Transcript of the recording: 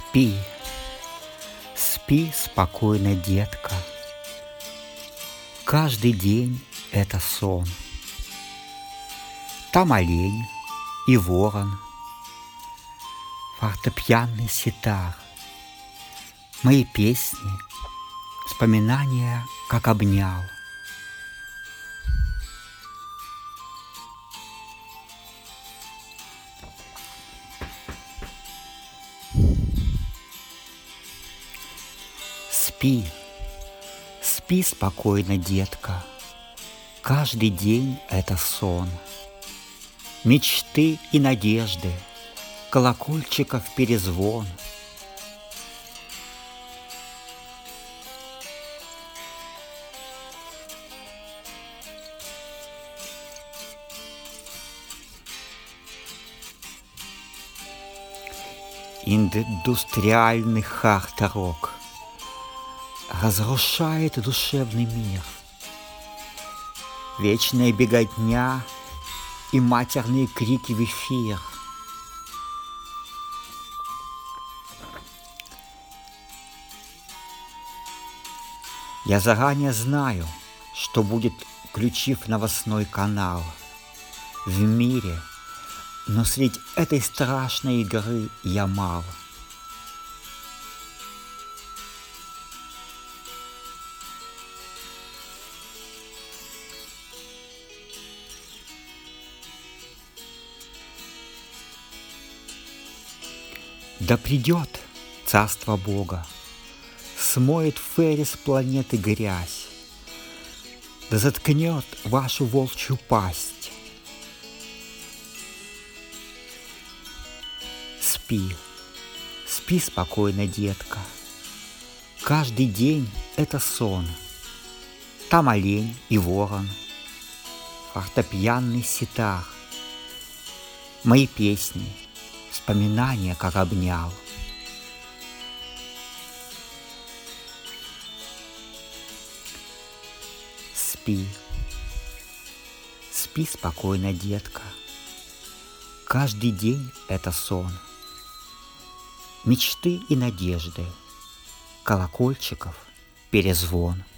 Спи, спи спокойно, детка. Каждый день это сон. Там олень и ворон, фортепианный ситар, мои песни, вспоминания, как обнял. Спи, спи спокойно, детка. Каждый день это сон. Мечты и надежды, колокольчиков перезвон. Индустриальный хард-рок разрушает душевный мир. Вечная беготня и матерные крики в эфир. Я заранее знаю, что будет, включив новостной канал. В мире, но среди этой страшной игры я мал. Да придет царство Бога, смоет фэри с планеты грязь, да заткнет вашу волчью пасть. Спи, спи спокойно, детка. Каждый день это сон. Там олень и ворон, фортепианный ситар, мои песни, вспоминания, как обнял. Спи, спи спокойно, детка. Каждый день это сон. Мечты и надежды, колокольчиков перезвон.